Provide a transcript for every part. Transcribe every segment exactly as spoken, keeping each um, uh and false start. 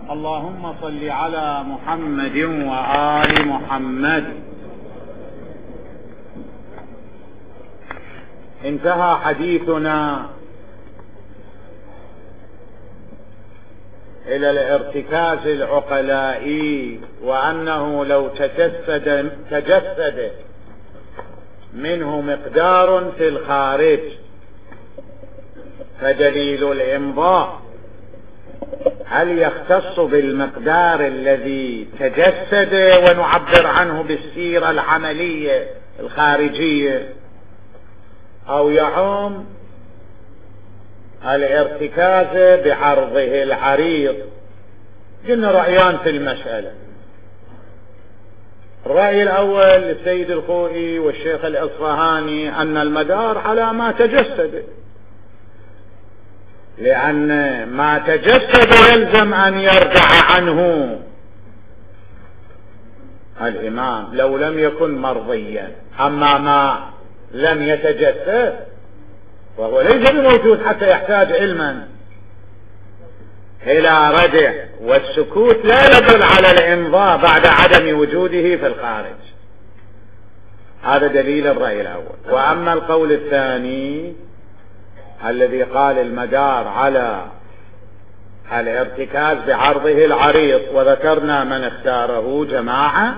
اللهم صل على محمد وآل محمد. انتهى حديثنا إلى الارتكاز العقلائي، وأنه لو تجسد, تجسد منه مقدار في الخارج فدليل الإمضاء هل يختص بالمقدار الذي تجسد ونعبر عنه بالسيرة العملية الخارجية، أو يعم الارتكاز بعرضه العريض؟ قلنا رأيان في المسألة. الرأي الأول للسيد الخوئي والشيخ الإصفهاني أن المدار على ما تجسد، لأن ما تجسد يلزم أن يرجع عنه الإمام لو لم يكن مرضيا. أما ما لم يتجسد وهو ليس بموجود حتى يحتاج علما إلى ردع، والسكوت لا يدل على الإمضاء بعد عدم وجوده في الخارج. هذا دليل الرأي الأول. وأما القول الثاني الذي قال المدار على الارتكاز بعرضه العريض، وذكرنا من اختاره جماعة،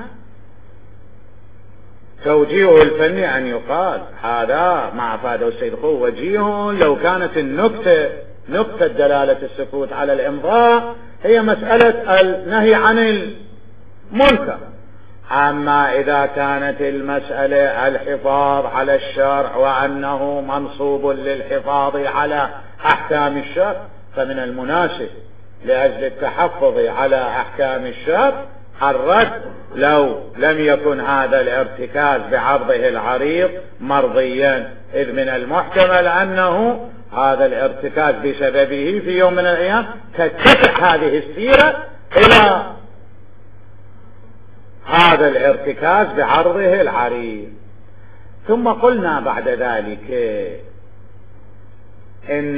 توجيه الفني أن يقال هذا ما أفاده السيد خو وجيه لو كانت النكتة نكتة دلالة السكوت على الإمضاء هي مسألة النهي عن المنكر. أما إذا كانت المسألة الحفاظ على الشرع وأنه منصوب للحفاظ على أحكام الشرع، فمن المناسب لأجل التحفظ على أحكام الشرع الرد لو لم يكن هذا الارتكاز بعرضه العريض مرضيا، إذ من المحتمل أنه هذا الارتكاز بسببه في يوم من الأيام تتسع هذه السيرة إلى هذا الارتكاز بعرضه العريض. ثم قلنا بعد ذلك إن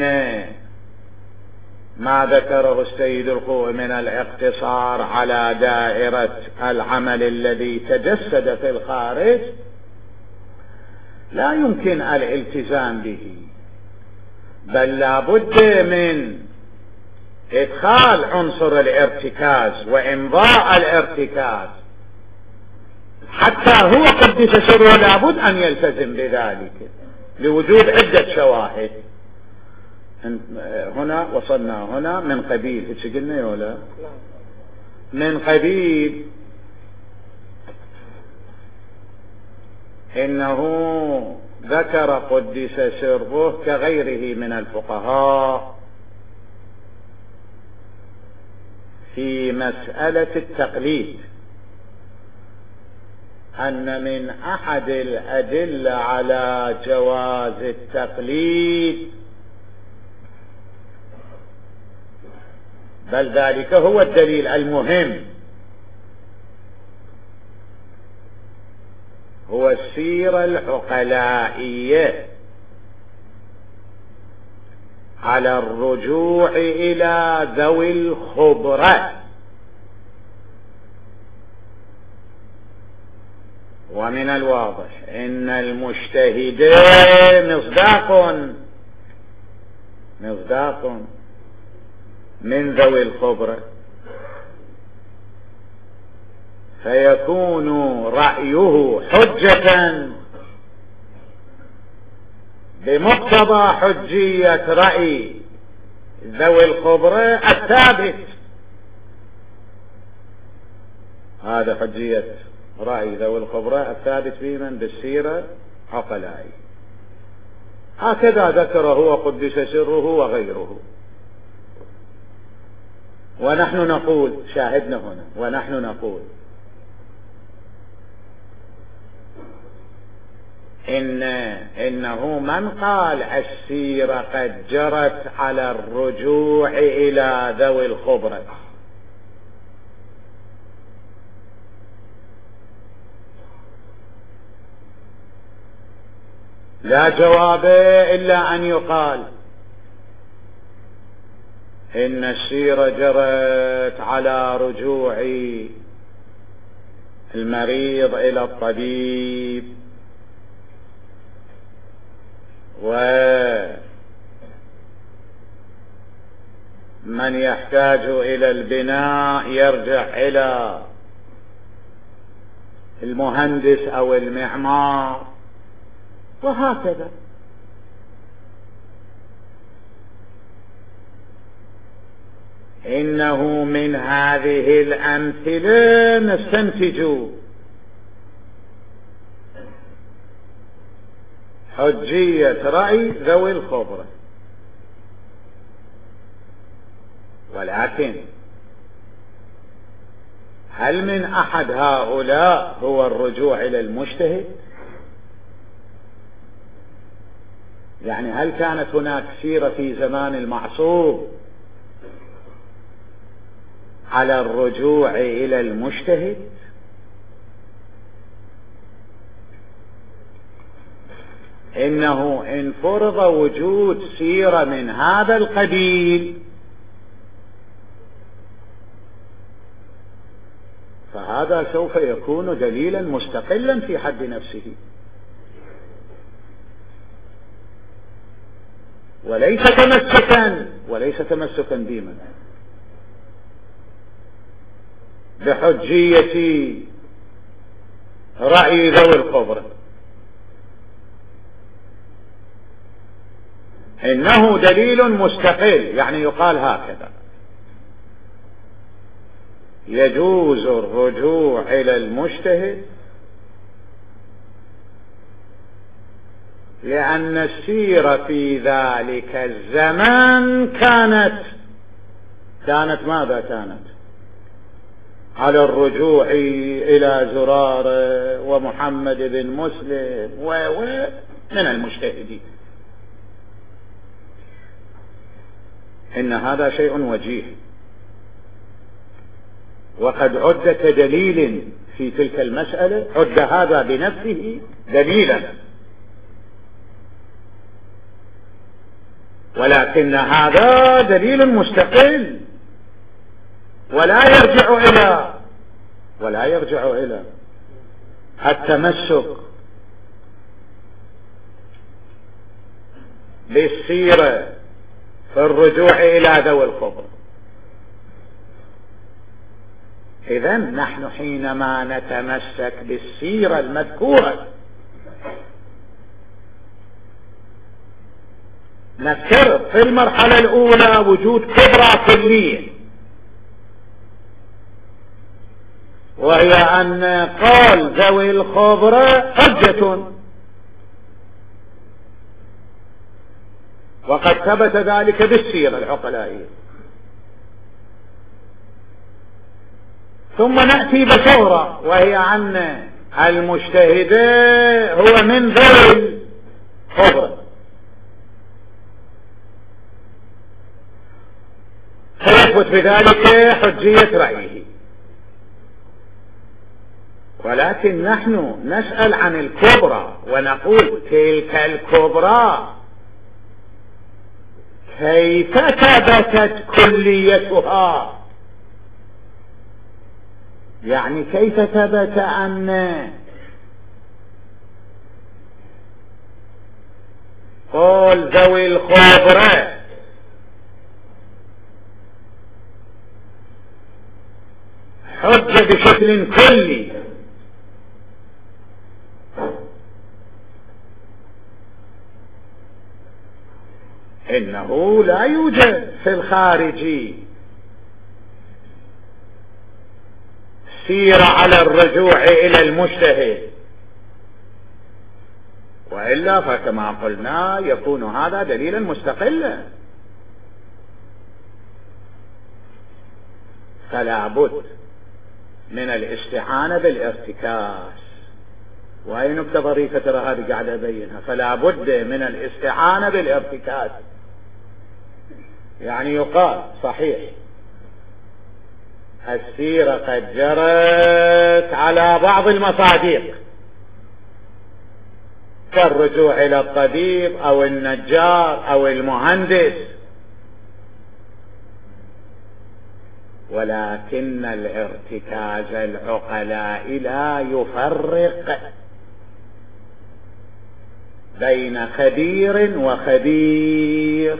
ما ذكره السيد الخوئي من الاقتصار على دائرة العمل الذي تجسد في الخارج لا يمكن الالتزام به، بل لا بد من إدخال عنصر الارتكاز وإمضاء الارتكاز، حتى هو قدس سره لا بد أن يلتزم بذلك لوجود عدة شواهد. هنا وصلنا هنا من قبيل ايش قلنا يا ولا من قبيل انه ذكر قدس سره كغيره من الفقهاء في مسألة التقليد أن من أحد الأدلة على جواز التقليد، بل ذلك هو الدليل المهم، هو السيرة العقلائية على الرجوع إلى ذوي الخبرة. ومن الواضح إن المجتهدين مصداق مصداق من ذوي الخبرة، فيكون رأيه حجة بمقتضى حجية رأي ذوي الخبرة الثابت. هذا حجية رأي ذوي الخبرة الثابت في من بالسيرة عقلائي. هكذا ذكره وقدس سره وغيره. ونحن نقول شاهدنا هنا ونحن نقول إن إنه من قال السيرة قد جرت على الرجوع إلى ذوي الخبرة لا جواب إلا أن يقال إن السيرة جرت على رجوع المريض إلى الطبيب، ومن يحتاج إلى البناء يرجع إلى المهندس أو المعمار، وهكذا. إنه من هذه الأمثلة نستنتج حجية رأي ذوي الخبرة، ولكن هل من أحد هؤلاء هو الرجوع إلى المجتهد؟ يعني هل كانت هناك سيرة في زمان المعصوم على الرجوع إلى المجتهد؟ إنه إن فرض وجود سيرة من هذا القبيل فهذا سوف يكون دليلا مستقلا في حد نفسه، وليس تمسكا وليس تمسكا بمن بحجية رأي ذوي الخبرة. إنه دليل مستقل، يعني يقال هكذا: يجوز الرجوع إلى المجتهد لأن السيرة في ذلك الزمان كانت كانت ماذا كانت؟ على الرجوع إلى زرارة ومحمد بن مسلم ومن المجتهدين. إن هذا شيء وجيه، وقد عد كدليل في تلك المسألة، عد هذا بنفسه دليلا، ولكن هذا دليل مستقل ولا يرجع إلى ولا يرجع إلى التمسك بالسيرة في الرجوع إلى ذوي الخبر. إذن نحن حينما نتمسك بالسيرة المذكورة نفترض في المرحلة الأولى وجود كبرى كلية، وهي أن قال ذوي الخبرة حجة، وقد ثبت ذلك بالسيرة العقلائية. ثم نأتي بصورة وهي أن المجتهد هو من ذوي الخبرة، فيثبت بذلك حجية رأيه. ولكن نحن نسأل عن الكبرى ونقول تلك الكبرى كيف ثبتت كليتها؟ يعني كيف ثبت أن قول ذوي الخبرة حجة بشكل كلي؟ إنه لا يوجد في الخارج سيرة على الرجوع إلى المجتهد، وإلا فكما قلنا يكون هذا دليلا مستقلا. فلا بد من الاستعانة بالارتكاز، وهي نكتة ظريفة ترى هذه قاعدة أبينها. فلا بد من الاستعانة بالارتكاز، يعني يقال صحيح السيرة قد جرت على بعض المصادق كالرجوع إلى الطبيب أو النجار أو المهندس، ولكن الارتكاز العقلاء لا يفرق بين خبير وخبير،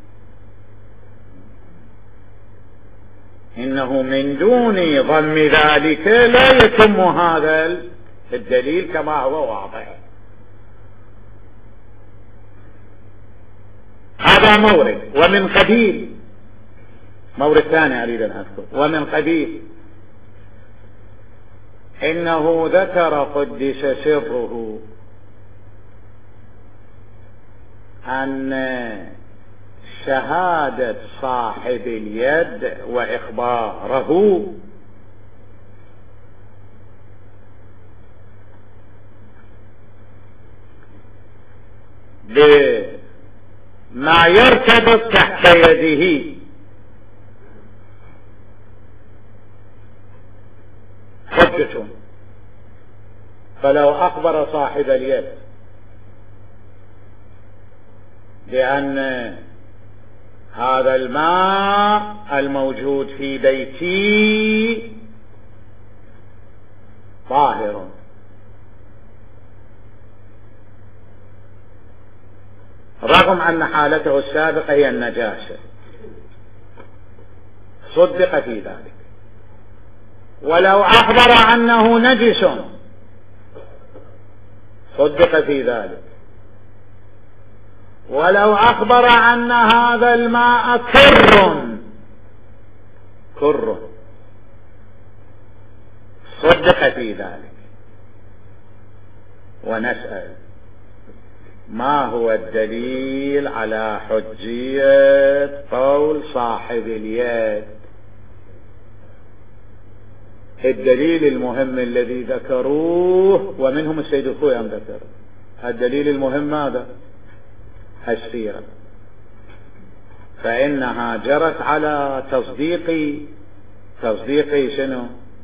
إنه من دون ضم ذلك لا يتم هذا الدليل كما هو واضح. هذا مورد. ومن قبيل مورد ثاني أريد أن أذكر، ومن قبيل إنه ذكر قدس سره أن شهادة صاحب اليد وإخباره بما يرتبط تحت يده حجة. فلو أخبر صاحب اليد بأن هذا الماء الموجود في بيتي طاهر، رغم أن حالته السابقة هي النجاسة، صدق في ذلك. ولو أخبر أنه نجس صدق في ذلك. ولو أخبر أن هذا الماء كر كر صدق في ذلك. ونسأل ما هو الدليل على حجية قول صاحب اليد؟ الدليل المهم الذي ذكروه، ومنهم السيد الخوي أم ذكر الدليل المهم ماذا؟ السيرة. فإنها جرت على تصديق تصديق شنو؟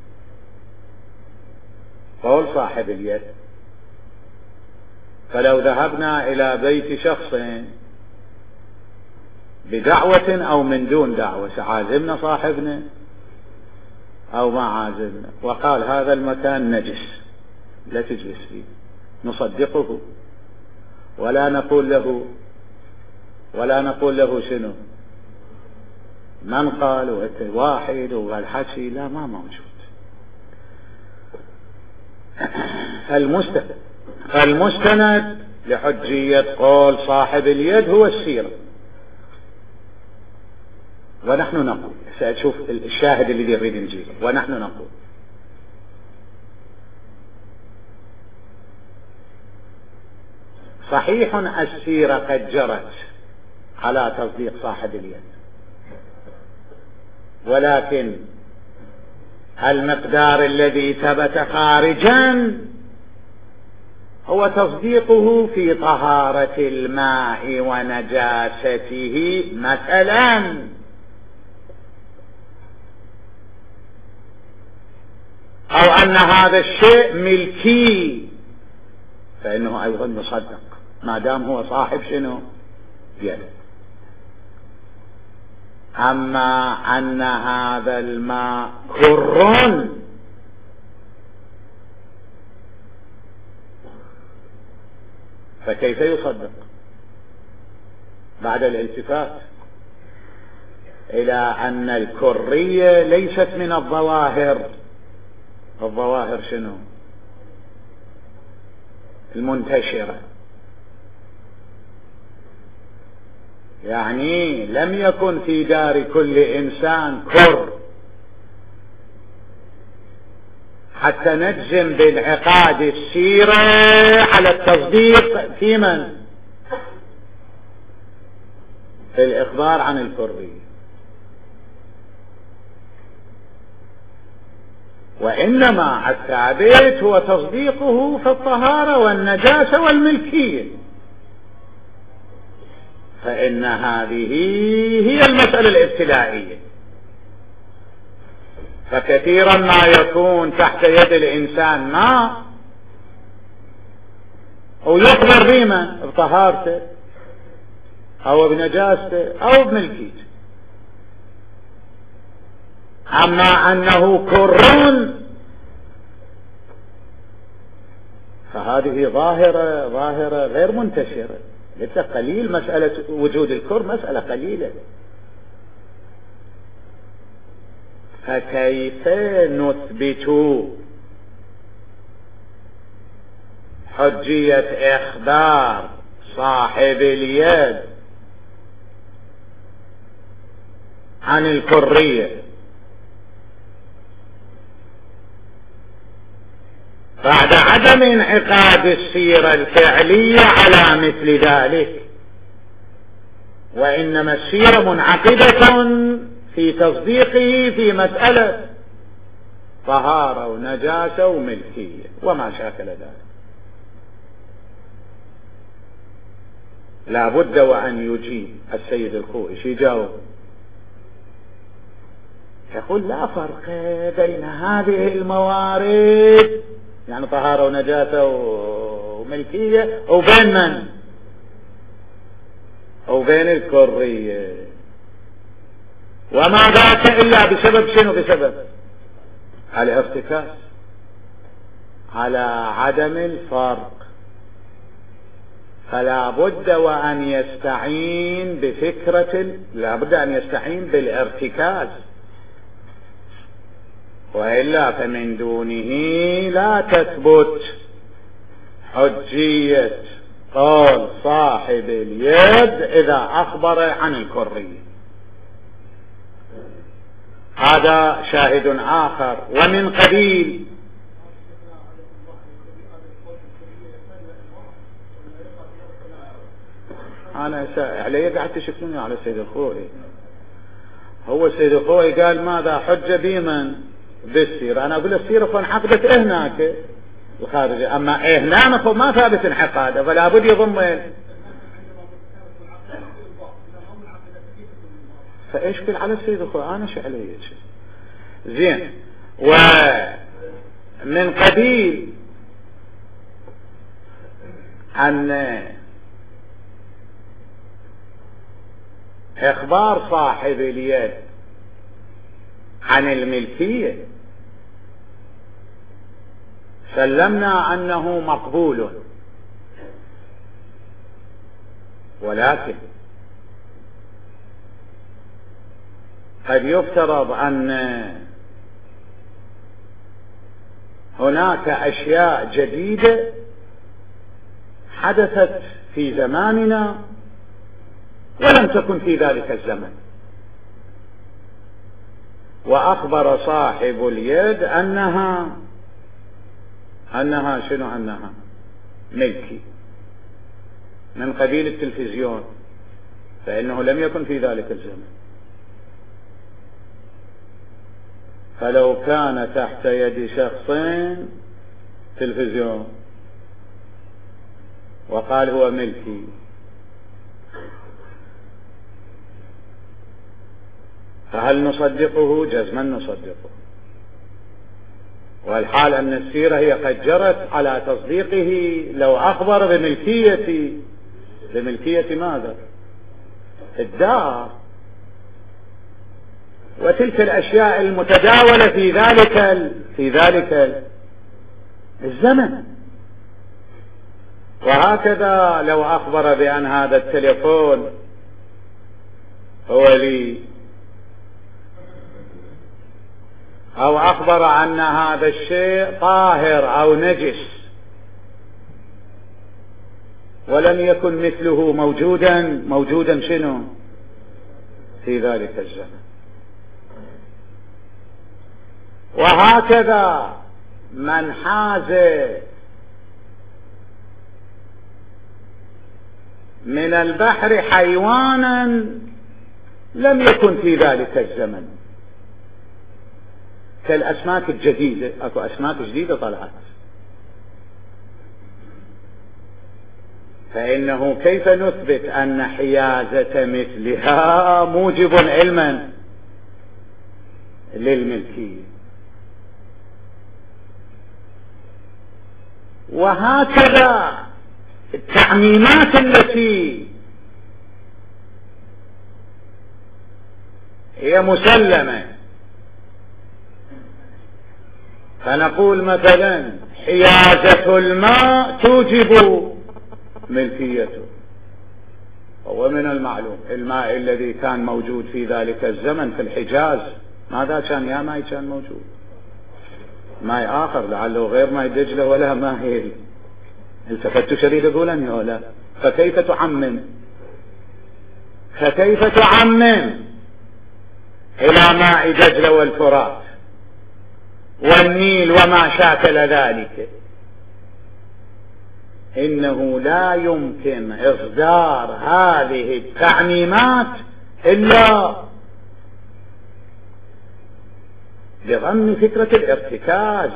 قول صاحب اليد. فلو ذهبنا إلى بيت شخص بدعوة أو من دون دعوة، عازمنا صاحبنا أو ما عازمنا، وقال هذا المكان نجس لا تجلس فيه، نصدقه ولا نقول له ولا نقول له شنو من قال واحد والحكي لا، ما موجود. المستند المستند لحجية قول صاحب اليد هو السيرة. ونحن نقول، سأشوف الشاهد الذي يريد نجيبه، ونحن نقول صحيح السيرة قد جرت على تصديق صاحب اليد، ولكن المقدار الذي ثبت خارجا هو تصديقه في طهارة الماء ونجاسته مثلا، أو أن هذا الشيء ملكي، فإنه أيضا يصدق ما دام هو صاحب شنو يد. أما أن هذا الماء كر فكيف يصدق بعد الالتفات إلى أن الكرية ليست من الظواهر؟ الظواهر شنو؟ المنتشرة، يعني لم يكن في دار كل إنسان كر حتى نجزم بالعقاد السيرة على التصديق في من؟ في الإخبار عن الكرية. وإنما الثابت هو تصديقه في الطهارة والنجاسة والملكية، فإن هذه هي المسألة الابتدائية. فكثيرا ما يكون تحت يد الإنسان ماء ويخبر بما بطهارته أو بنجاسته أو بملكيته، أما أنه كر فهذه ظاهرة ظاهرة غير منتشرة، ليس قليل مسألة وجود الكر، مسألة قليلة. فكيف نثبت حجية إخبار صاحب اليد عن الكرية بعد عدم انعقاد السيرة الفعلية على مثل ذلك، وإنما السيرة منعقدة في تصديقه في مسألة طهارة ونجاسة وملكية وما شاكل ذلك؟ لا بد وأن يجيب السيد الخوئي. يجاوب يقول لا فرق بين هذه الموارد، يعني طهارة ونجاسة وملكية، وبين من؟ وبين الكرية. وما ذاك إلا بسبب شنو؟ بسبب الارتكاز، على عدم الفرق. فلا بد وأن يستعين بفكرة، لا بد أن يستعين بالارتكاز، وإلا فمن دونه لا تثبت حجية قول صاحب اليد إذا أخبر عن الكرية. هذا شاهد آخر. ومن قبيل أنا علي قاعد تشكلني على السيد الخوئي. هو السيد الخوئي قال ماذا حجة بمن؟ بالسيرة. أنا أقول السيرة فانعقدت هناك الخارجة، أما هنا ما ثابت انعقاده، فلا بد يضم. فإشكل على السيد الخوئي أنا شو علي زين. ومن قبيل أن إخبار صاحب اليد عن الملكية سلمنا أنه مقبول، ولكن قد يفترض أن هناك أشياء جديدة حدثت في زماننا ولم تكن في ذلك الزمن، وأخبر صاحب اليد أنها أنها شنو؟ أنها ملكي، من قبيل التلفزيون، فإنه لم يكن في ذلك الزمن. فلو كان تحت يد شخصين تلفزيون وقال هو ملكي، فهل نصدقه؟ جزما نصدقه. والحال أن السيرة هي قد جرت على تصديقه لو أخبر بملكية بملكية ماذا؟ الدار وتلك الأشياء المتداولة في ذلك في ذلك الزمن. وهكذا لو أخبر بأن هذا التليفون هو لي، أو أخبر أن هذا الشيء طاهر أو نجس ولم يكن مثله موجودا موجودا شنو؟ في ذلك الزمن. وهكذا من حاز من البحر حيوانا لم يكن في ذلك الزمن، كالأسماك الجديدة، أكو أسماك جديدة طلعت، فإنه كيف نثبت أن حيازة مثلها موجب علما للملكية؟ وهكذا التعميمات التي هي مسلمة فنقول مثلا حيازة الماء توجب ملكيته. هو من المعلوم الماء الذي كان موجود في ذلك الزمن في الحجاز ماذا كان؟ يا ماء كان موجود ماء آخر لعله غير ماء دجلة ولا ماء هيل. التفتوا شريد يقولن ولا. فكيف تعمم فكيف تعمم إلى ماء دجلة والفرات والنيل وما شاكل ذلك؟ إنه لا يمكن إصدار هذه التعميمات إلا بضم فكرة الارتكاز،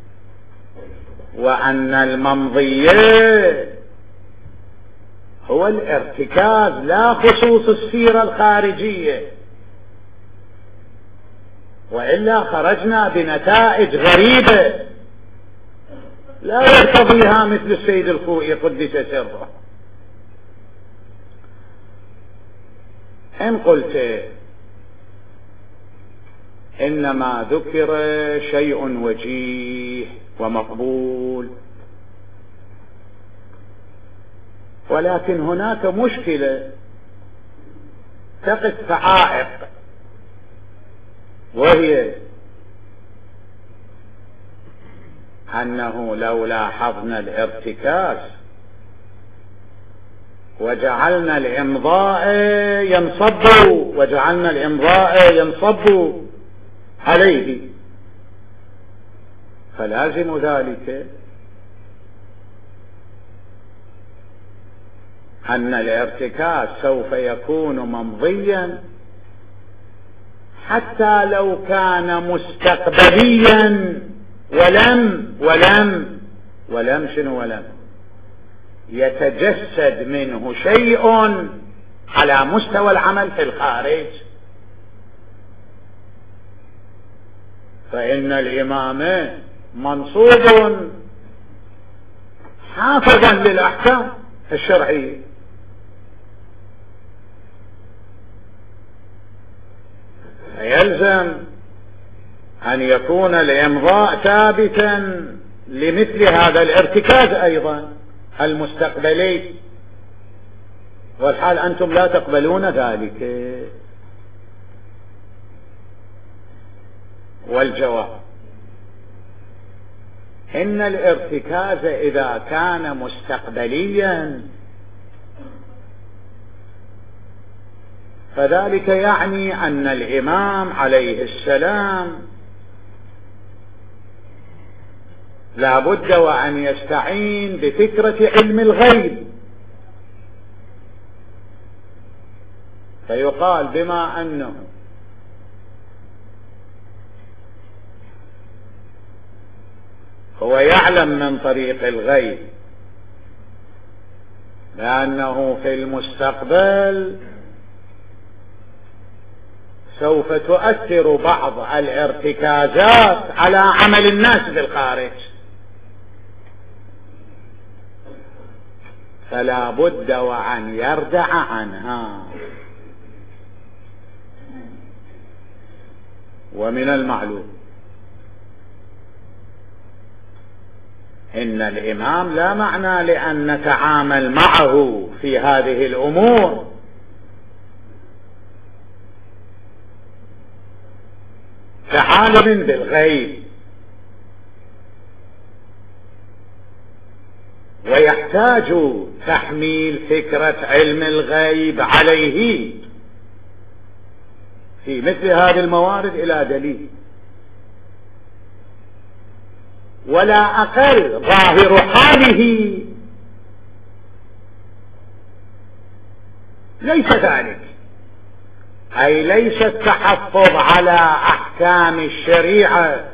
وأن الممضية هو الارتكاز لا خصوص السيرة الخارجية، وإلا خرجنا بنتائج غريبة لا يرتضيها مثل السيد الخوئي قدس سره. إن قلت إنما ذكر شيء وجيه ومقبول، ولكن هناك مشكلة تقف كعائق، وهي أنه لو لاحظنا الارتكاز وجعلنا الإمضاء ينصب وجعلنا الإمضاء ينصب عليه، فلازم ذلك أن الارتكاز سوف يكون ممضيا حتى لو كان مستقبليا ولم ولم ولم شنو ولم يتجسد منه شيء على مستوى العمل في الخارج. فإن الإمام منصوب حافظا للأحكام الشرعية، فيلزم أن يكون الإمضاء ثابتا لمثل هذا الارتكاز أيضا المستقبلي، والحال أنتم لا تقبلون ذلك. والجواب إن الارتكاز إذا كان مستقبليا فذلك يعني أن الإمام عليه السلام لا بد وأن يستعين بفكرة علم الغيب، فيقال بما أنه هو يعلم من طريق الغيب لأنه في المستقبل سوف تؤثر بعض الارتكازات على عمل الناس في الخارج، فلا بد وأن يردع عنها. ومن المعلوم إن الإمام لا معنى لأن نتعامل معه في هذه الأمور كعالم بالغيب، ويحتاج تحميل فكرة علم الغيب عليه في مثل هذه الموارد إلى دليل، ولا أقل ظاهر حاله ليس ذلك، أي ليس التحفظ على أحكام الشريعة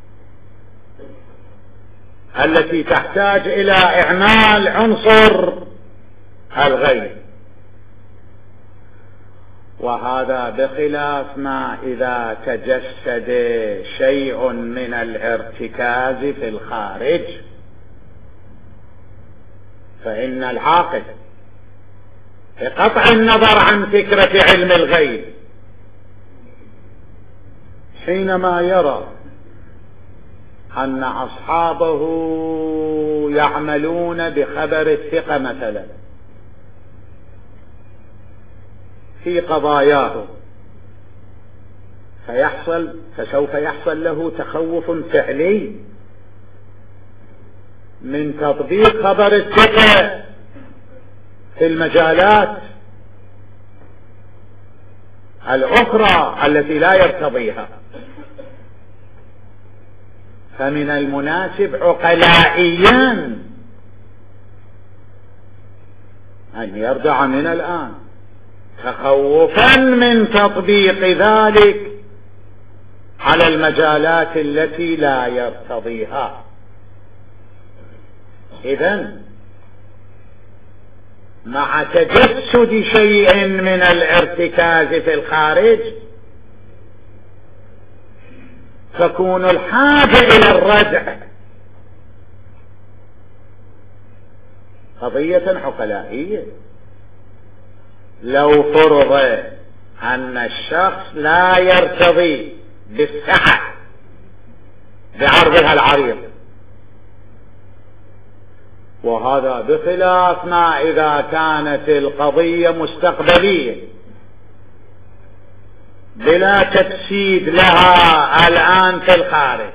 التي تحتاج إلى إعمال عنصر الغيب، وهذا بخلاف ما إذا تجسد شيء من الارتكاز في الخارج، فإن العاقل بقطع النظر عن فكرة علم الغيب حينما يرى أن أصحابه يعملون بخبر الثقة مثلا في قضاياه، فيحصل فسوف يحصل له تخوف فعلي من تطبيق خبر الثقة في المجالات الأخرى التي لا يرتضيها. فمن المناسب عقلائيا أن يرجع من الآن تخوفا من تطبيق ذلك على المجالات التي لا يرتضيها. إذن مع تجسد شيء من الارتكاز في الخارج تكون الحاجة إلى الردع قضية عقلائية. لو فرض أن الشخص لا يرتضي بالسعة بعرضها العريض، وهذا بخلاف ما إذا كانت القضية مستقبلية بلا تجسيد لها الآن في الخارج،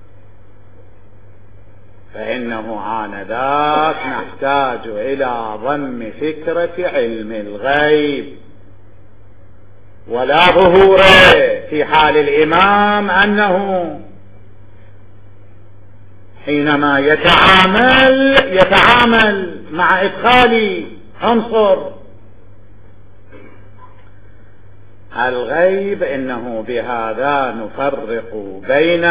فإنه آنذاك نحتاج إلى ضم فكرة علم الغيب ولا ظهور في حال الإمام أنه حينما يتعامل يتعامل مع إدخال عنصر الغيب إنه بهذا نفرق بين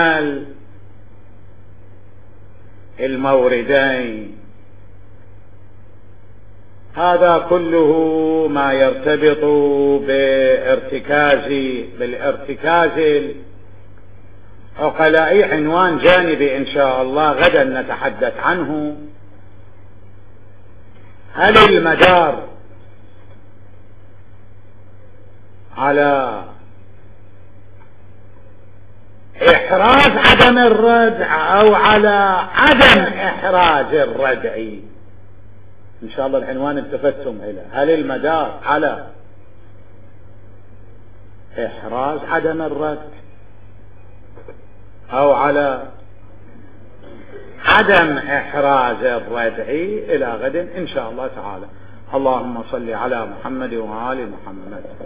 الموردين. هذا كله ما يرتبط بارتكاز بالارتكاز العقلائي، عنوان جانبي إن شاء الله غدا نتحدث عنه. هل المدار على إحراز عدم الردع أو على عدم إحراز الردع؟ إن شاء الله العنوان التفتم إلى هل المدار على إحراز عدم الردع أو على عدم إحراز الردع إلى غد إن شاء الله تعالى. اللهم صل على محمد وآل محمد.